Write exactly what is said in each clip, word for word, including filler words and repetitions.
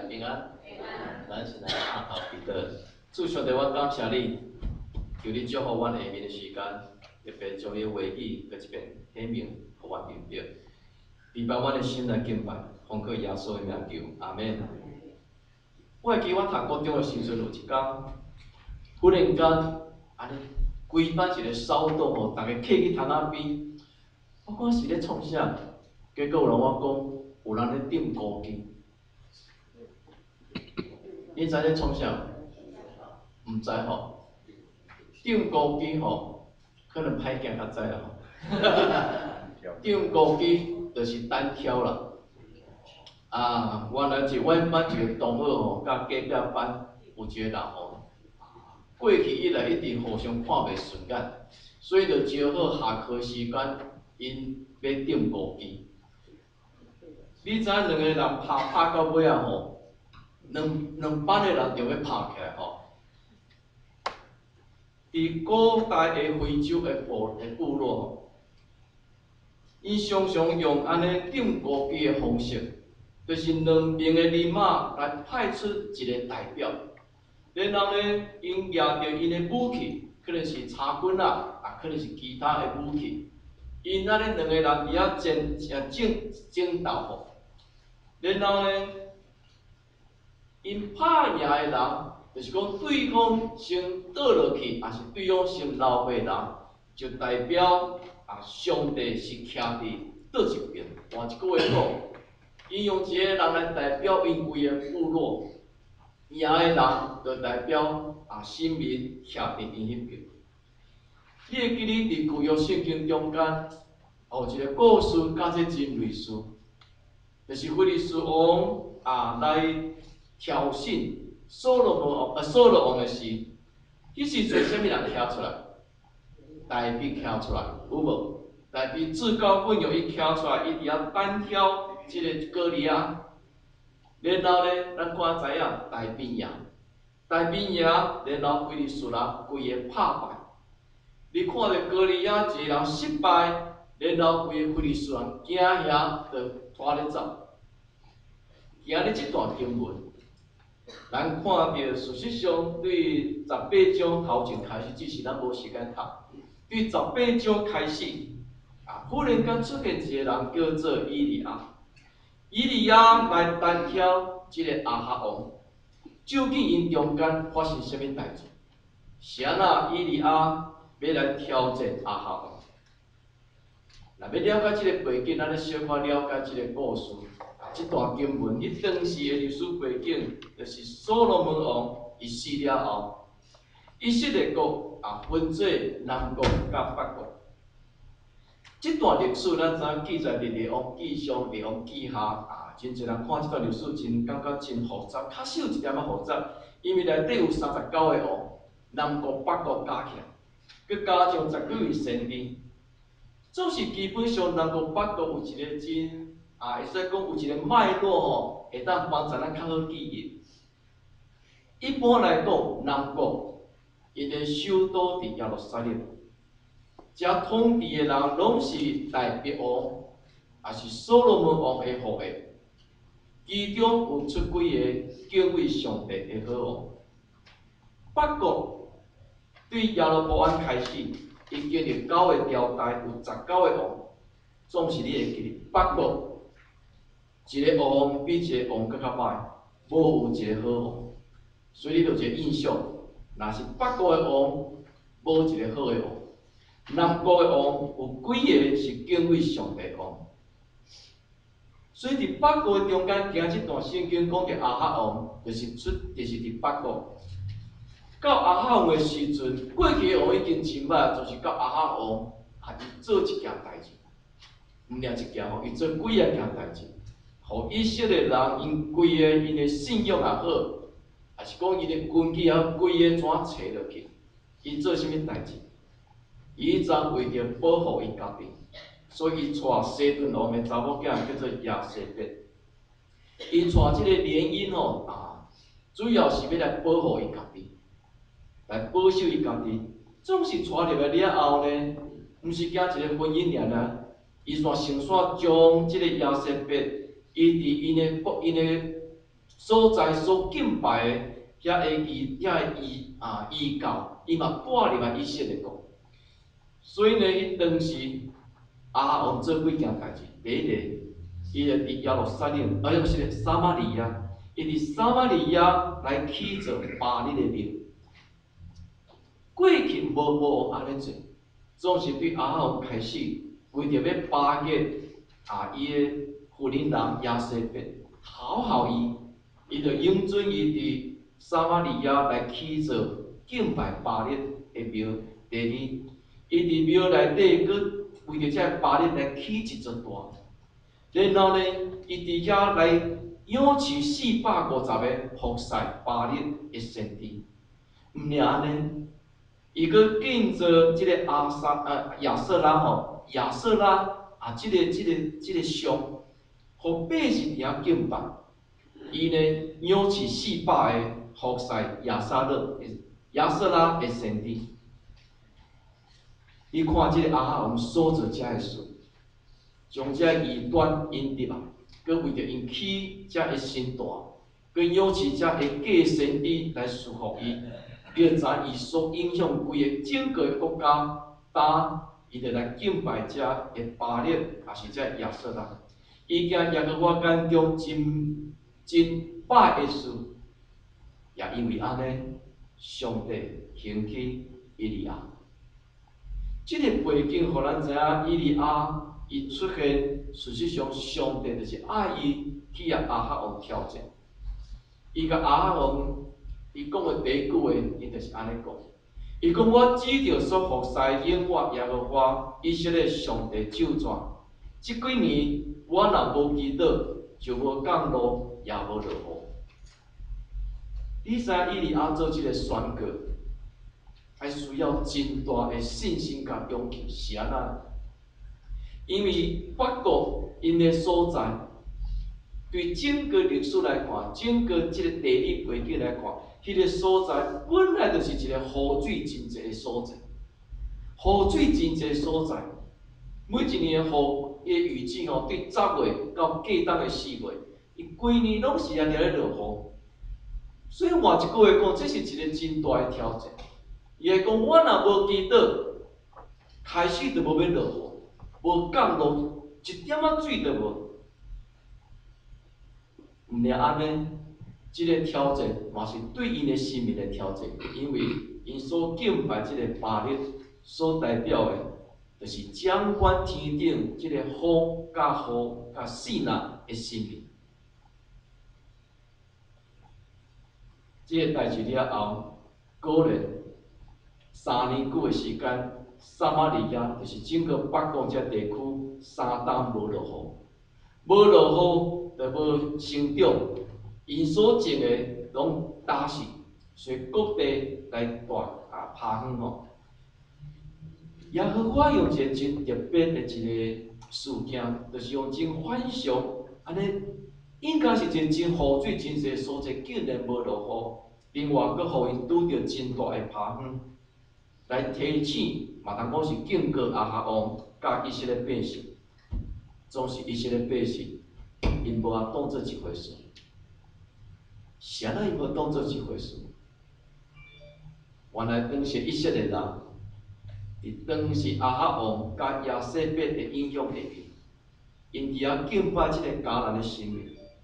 平安。咱先来下头祈祷，主上帝，我感谢你，求你祝福阮下面的时间，特别将你话语搁一遍显明，互阮明白，明白阮的心来敬拜，奉靠耶稣的名求，阿免。我会记我读高中的时阵，有一天，忽然间，安尼规班一个骚动吼，逐个客去窗仔边，我看是咧创啥，结果有人我讲，有人咧点高机。 你知咧创啥？毋知吼，点高机吼，可能歹行较知啦吼。点高机就是单挑啦。啊，原来是阮班一个同学吼，甲隔壁班有一个人吼，过去以来一直互相看袂顺眼，所以就招好下课时间，因要点高机。你知两个人拍拍到尾啊吼？ 两两班的人就要拍起来吼。伫古代的非洲的部的部落吼，伊常常用安尼点高机的方式，就是两名的人马来派出一个代表，然后呢，因拿着因的武器，可能是插棍啊，啊，可能是其他的武器，因安尼两个人伫遐争争争斗吼，然后呢。 因拍赢的人，就是讲对方先倒落去，还是对方先留下人，就代表啊上帝是徛伫倒一边。换一句话讲，因用一个人来代表因规个部落，赢的人就代表啊神明徛伫因迄边。你会记你伫旧约圣经中间，有一个故事，甲这真类似，就是菲利斯王啊来。 挑衅所罗门王，呃，所罗王的时，迄时阵啥物人挑出来？大卫挑出来，有无？大卫自告奋勇，伊挑出来，伊伫遐单挑即个歌利亚。然后呢，咱看知影大卫赢，大卫赢，然后菲利士人规个拍败。你看着歌利亚一个人失败，然后规个菲利士人惊遐，就拖咧走。今日即段经文。 咱看到，事实上对十八章头前开始，只是咱无时间读。对十八章开始，啊，忽然间出现一个人叫做以利亚。以利亚来单挑这个亚哈王，究竟因中间发生什么代志？是安那以利亚要来挑战亚哈王？若要了解这个背景，咱咧小可了解这个故事。 这段经文，伊当时的历史背景，就是所罗门王伊死了后，以色列国啊分做南国甲北国。这段历史咱知影记载伫《列王纪上》《列王纪下》啊，真侪人看这段历史真感觉真复杂，确实有一点仔复杂，因为内底有三十九个王，南国北国加起来，佮加上十九位先知，总是基本上南国北国有一个真。 啊，会使讲有一个脉络吼，会当帮助咱较好记忆。一般来讲，南国因的首都伫耶路撒冷，遮统治的人拢是大卫王，也是所罗门王的后裔。其中有出几个敬畏上帝的好王。北国对耶罗波安开始，伊经历九个朝代，有十九个王，总是你会记得北国。 一个王比一个王更较歹，无有一个好王，所以你就有一个印象，若是北国的王无一个好的王，南国的王有几个是敬畏上帝王。所以伫北国的中间，行即段圣经讲着亚哈王，就是出就是伫北国。到亚哈王的时阵，过去的王已經真歹，就是到亚哈王，啊，伊做一件代志，毋领一件吼，伊做几啊件代志。 互以色列人因规个因的信仰也好，还是讲因的根基也好，规个怎找落去？伊做啥物代志？伊昨为着保护伊家己，所以伊带西顿王的查某囝叫做亚瑟别。伊带即个联姻吼啊，主要是要来保护伊家己，来保守伊家己。总是带入来了后呢，毋是惊一个婚姻尔尔，伊煞先煞将即个亚瑟别。 伊伫因的国因的所在所敬拜的遐个仪遐个仪啊仪教，伊嘛挂入来以色列国。所以呢，伊当时亚哈王做几件代志，第一个，伊就伫亚罗撒冷，而且是撒玛利亚，伊伫撒玛利亚来起造巴力的庙。过去无无王安尼做，总是对亚哈王开始为着要巴结啊伊的妇人人亚瑟别，讨好伊，伊就应准伊伫撒玛利亚来起造敬拜巴力的庙。第二，伊伫庙内底，佮为着这巴力来起一座大。然后呢，伊伫遐来养饲四百五十个服侍巴力的先知。毋尔安尼，伊佮建造即个阿撒啊亚瑟拉吼，亚瑟拉啊，即、这个即、这个即、这个像，互百姓伫遐敬拜。伊呢养饲四百个服侍亚撒勒亚瑟拉的先知。你看即个亚哈王所做遮个事，将遮异端引入来，佮为着因起遮个神大，佮养饲遮个假先知来束缚伊，叫知伊所影响规个整个国家，打伊就来敬拜遮个巴力，也是遮亚瑟拉。伊惊耶和华眼中真真歹个事，也因为安尼，上帝兴起以利亚。这个背景，互咱知影以利亚伊出现，事实上上帝就是爱伊去甲亚哈王挑战。伊甲亚哈王，伊讲的第一句话，伊就是安尼讲。伊讲我指着所服侍应我耶和华以色列上帝咒詛，即几年我若无祈祷，就无降落，也无落雨。你知影以利亚做即个宣告？还需要真大的信心甲勇气，是安那？因为法国因的所在，对整个历史来看，整个即个地理背景来看，迄、那个所在本来就是一个雨水真济的所在。雨水真济所在，每一年的雨，伊的雨季吼，对十月到过冬的四月，伊规年拢是安尼咧落雨。所以换一句话讲，这是一个真大的挑战。伊会讲，我若无祈祷，开始就无要落雨，无降落，一点仔水都无。毋尔安尼，即、这个挑战嘛是对因的生命的挑战，因为因所敬拜即个巴力所代表的，就是掌管天顶即个雨、甲雨、甲水呐的生命。即、这个代志了后，果然。三年久的时间，撒玛利亚就是整个北国这地区三冬无落雨，无落雨就无生长，因所种的拢打死，所以各地来大啊趴远吼。耶和华用一个真特别的一个事件，就是用真反常，安尼应该是一个真雨水真济的所在，竟然无落雨，另外佫互因拄着真大的趴远。来提醒，嘛通讲是警告亚哈王甲以色列百姓，总是以色列百姓，因无啊当做一回事。是安那因无当做一回事？原来当时以色列人，伫当时亚哈王甲亚瑟别的影响下面，因伫遐敬拜即个迦南的神明，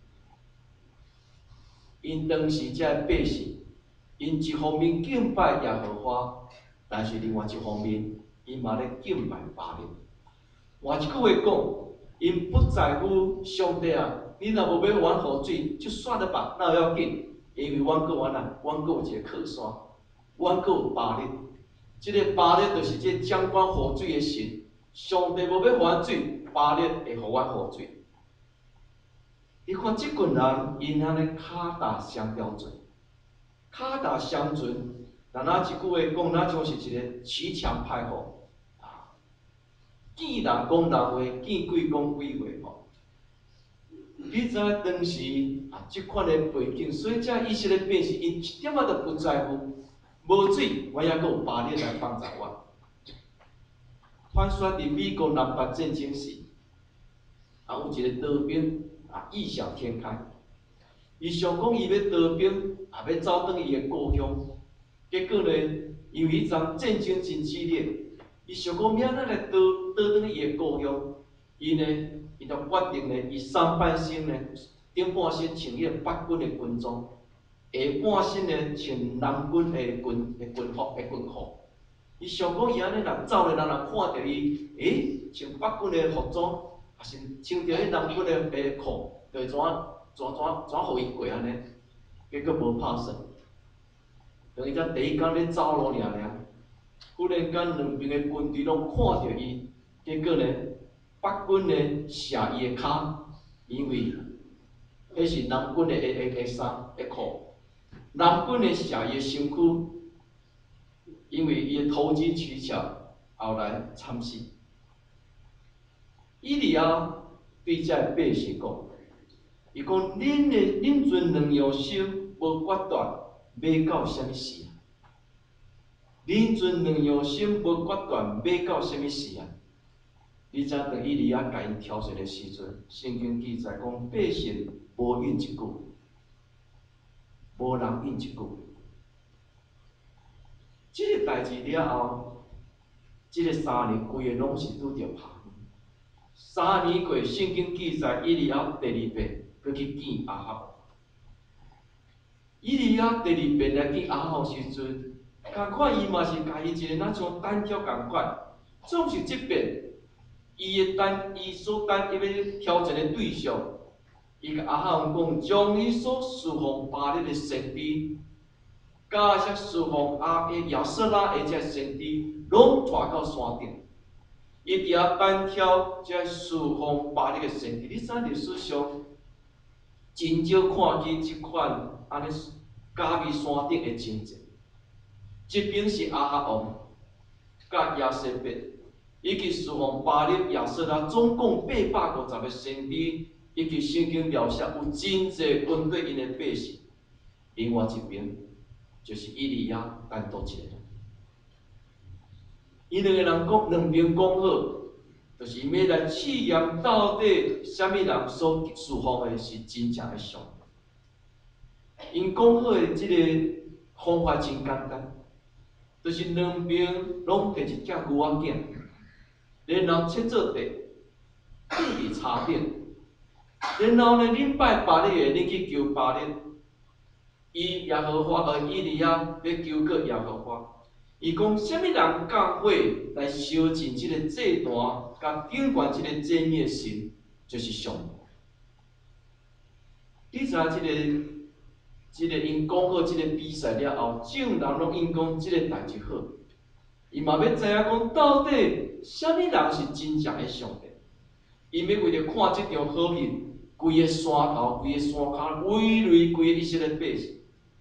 因当时遮个百姓，因一方面敬拜耶和华。但是另外一方面，因嘛咧敬拜巴力。换一句话讲，因不在乎上帝啊，你若无要阮雨水，就算了吧，那要紧，因为阮个阮啊，阮个有一个靠山，阮个有巴力。即、这个巴力就是这掌管雨水的神。上帝无要阮水，巴力会互阮雨水。你看即群人，因安尼骹踏双标准，骹踏双准。咱拿一句话讲，咱像是一个骑墙派吼，啊，见人讲人话，见鬼讲鬼话吼。你知影当时啊，即款的背景，所以遮以色列百姓因一点仔都不在乎，无水，我还阁有巴力来帮助我。传说伫美国南北战争时，啊有一个刀兵啊异想天开， 伊想讲伊要逃兵，也要走转伊的故乡。结果呢，因为迄阵战争真激烈，伊想讲明仔来逃逃转伊的故乡。伊呢，伊就决定呢，伊上半身呢，顶半身穿迄个北军的军装，下半身呢穿南军的军的军服的军裤。伊想讲伊安尼人走咧，人人看到伊，诶，穿北军的服装，也是穿着迄南军的的裤，就会怎怎怎怎互伊过安尼？结果无拍算，等伊才第一天咧走路尔尔，忽然间两边的军队拢看到伊，结果呢，北军呢射伊的骹，因为迄是南军的的的的衫的裤，南军呢射伊的身躯。因为伊投机取巧，后来惨死。以利亚对这百姓讲：，伊讲恁的恁阵两样心无决断，要到什么时啊？恁阵两样心无决断，要到什么时啊？你知当以利亚甲因挑选的时阵，圣经记载讲百姓无应一句，无人应一句。即个代志了后，即、这个三年规个拢是拄着拍。三年过，圣经记载以利亚第二遍佮去见阿哈。以利亚第二遍来见阿哈时阵，共款伊嘛是家己一个若像单挑共款，总是即遍伊的单伊所单伊要挑战的对象，伊甲阿哈讲，将伊所侍奉巴力的神帝。加些侍奉阿个亚瑟拉的这先知，拢带到山顶。伊伫遐单挑这侍奉巴力的先知，你知历史上真少看见即款安尼加冕山顶的情节。一边是阿哈王，甲亚瑟别，以及侍奉巴力亚瑟拉，总共八百五十个先知，以及圣经描写有真济军队因的百姓。另外一边。就是以利亚单独一个人，伊两个人讲两边讲好，就是因要来试验到底什么人所侍奉的是真正的上帝。因讲好的即个方法真简单，就是两边拢摕一只牛仔囝，然后切做地，放伫柴顶，然后呢，恁拜巴力的，恁去求巴力。伊耶和华和以利亚要求过耶和华，伊讲什么人教会来烧尽即个祭坛，甲顶悬即个祭灭神，就是上帝。你知影即个即个因讲好即个比赛了后，众人拢因讲即个代志好，伊嘛要知影讲到底什么人是真正的上帝。伊要为着看即场好戏，规个山头、规个山骹围累规个以色列百姓。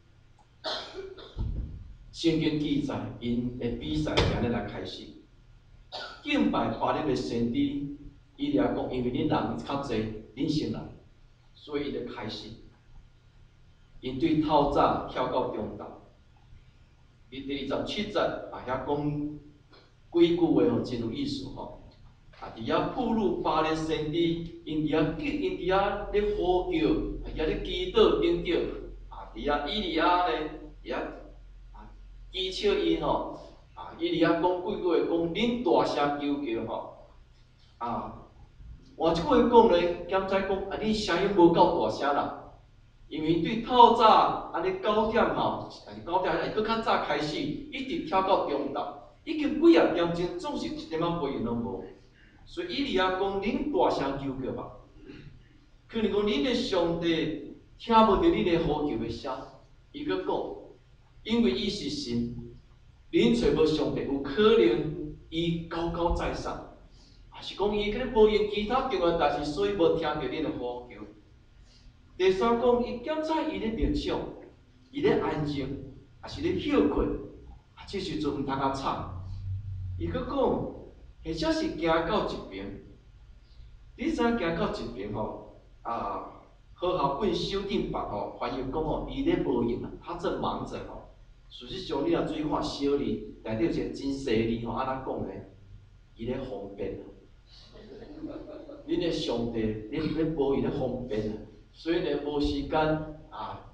圣经记载，因的比赛今日来开始，敬拜巴力的先知，伊掠讲，因为恁人较济，恁先来，所以伊就开始。因对透早跳到中昼，伊第二十七节啊遐讲几句话吼，真有意思吼。啊，伫遐铺路巴力先知，因伫遐吉，因伫遐咧呼叫，啊遐咧祈祷顶着，啊伫遐以利亚咧，伫遐。祈求因吼，啊，伊伫遐讲几句话，讲恁大声求求吼，啊，换一句话讲咧，检在讲啊，恁声音无够大声啦，因为对透早安尼九点吼，但是九点会搁较早开始，一直跳到中昼，已经几啊点钟，总是一点仔回应拢无，所以伊伫遐讲恁大声求求吧，可能讲恁的上帝听无着恁的呼求的声，伊搁讲。因为伊是神，恁找无上帝，有可能伊高高在上，还是讲伊可能无用其他重要代志，所以无听到恁的呼求。第三讲，伊检查伊咧冥想，伊咧安静，还是咧休困，啊，这时阵毋通甲吵。伊搁讲，或者是行到一边，你知影行到一边吼，啊，好校本修订版吼，翻译讲吼，伊咧无用啊，他正忙着吼。事实上，你若注意看小字，内底有一个真细字吼，安怎讲咧？伊咧方便啊！恁的上帝，恁咧无伊咧方便啊，所以呢无时间啊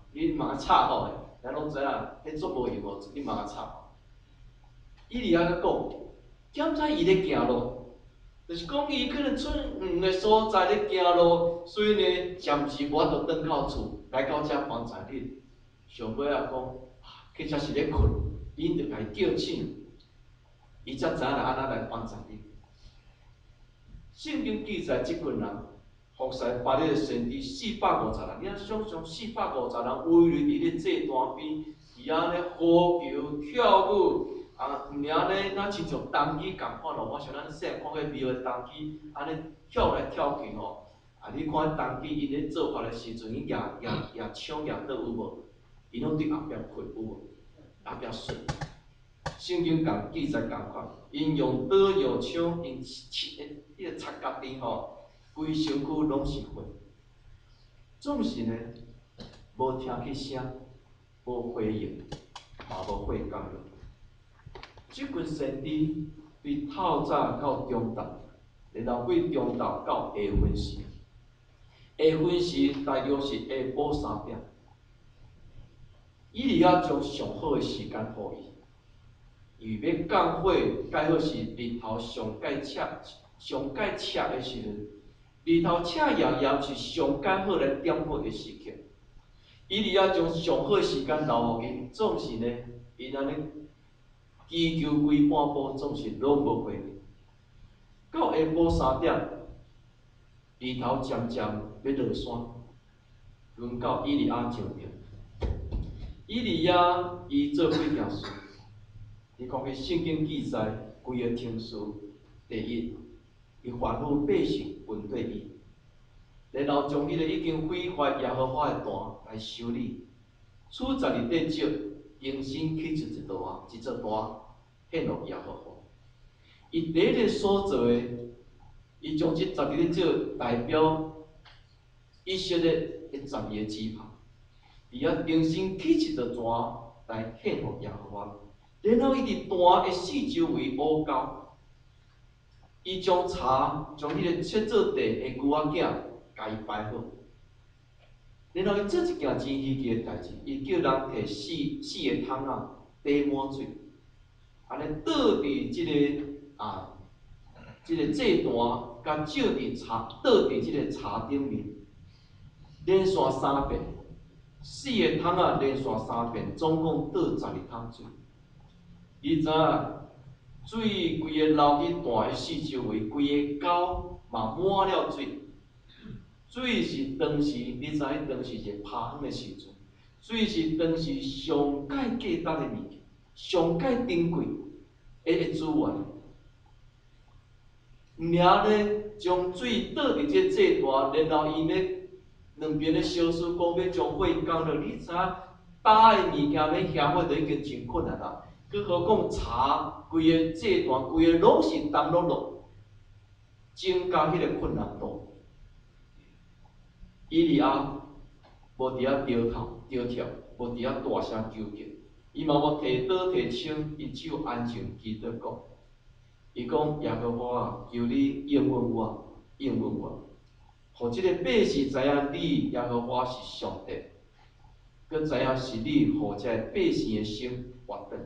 你嘛插好诶，咱拢知影，迄足无用无，你嘛插好。伊哩啊个讲，检查伊咧行路，就是讲伊可能出远个所在咧行路，所以呢，暂时无法度转到厝，来到遮帮助你。上尾啊讲，其实是咧困，因着家叫醒，伊才知影安怎来帮助你。圣经记载即群人。服侍巴黎的先知四百五十人，你啊想象四百五十人围伫伊咧祭坛边，伊安尼呼求跳舞，啊，毋尔咧，那亲像当机共款咯。我想咱细看迄庙的当机，安尼跳来跳去吼。啊，你看当机伊咧做法的时阵，伊举举举枪举倒有无？伊拢伫后壁陪有无？后壁顺。圣经共记载共款，因用刀用枪，因切迄个插甲边吼。规身躯拢是血，总是呢无听去声，无回应，嘛无回讲了。即群先知对透早到中昼，然后对中昼到下昏时，下昏时大约是下晡三点。伊哩啊将上好的时间互伊，因为要降火，介好是日头上介赤、上介赤的时阵。日头赤炎炎是上介好来点火的时刻，伊哩啊将上好的时间留互因，总是呢，因安尼祈求规半晡，总是拢无回应。到下晡三点，日头渐渐要落山，轮到伊哩啊上场。伊哩啊，伊做几件事，伊讲起圣经记载规个听书，第一。伊吩咐百姓分对伊，然后将迄个已经毁坏耶和华的坛来修理，处十二块石，重新起一一座一座坛，献给耶和华。伊第一个所做的，伊将这十二块石代表以色列一十二个支派，伊啊重新起一座坛来献给耶和华，然后伊伫坛的四周围乌胶。伊将茶，将迄个切做地的牛仔囝，甲伊摆好。然后伊做一件真稀奇的代志，伊叫人摕四四个桶啊，打满水，安尼倒伫即个啊，即、这个祭坛，甲照伫茶，倒伫即个茶顶面，连续三遍，四个桶啊连续三遍，总共倒十二桶水。你知影？水规个流去坛的四周围，规个沟嘛满了水。水是当时，你知影当时是趴远的时阵，水是当时上界价值的物件，上界珍贵的资源。尔呢，将水倒伫这祭坛，然后伊呢两边咧相思讲要将火降落，你知影打的物件要香火就已经真困难啦。更何况茶，规个祭坛，规个拢是澹漉漉，增加迄个困难度。伊哩啊，无伫遐摇头摇跳，无伫遐大声求救，伊嘛无提刀提枪，伊只有安静祈祷讲。伊讲耶和华啊，求你应允我，应允我，互即个百姓知影你耶和华是上帝，佮知影是你互遮百姓的心活转。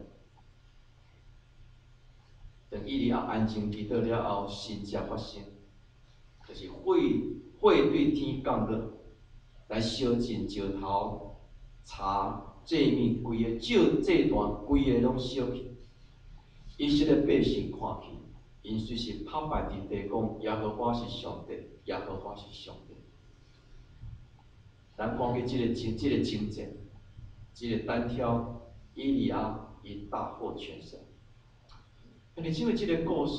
等伊哩啊安静祈祷了后，神才发生，就是火火对天降落，来烧尽石头、茶、祭物，规个祭祭坛，规个拢烧去。以色列百姓看去，因虽是拍败伫地讲耶和华是上帝，耶和华是上帝。咱看去即个情，即个情节，即个单挑以利亚伊大获全胜。而且因为即个故事。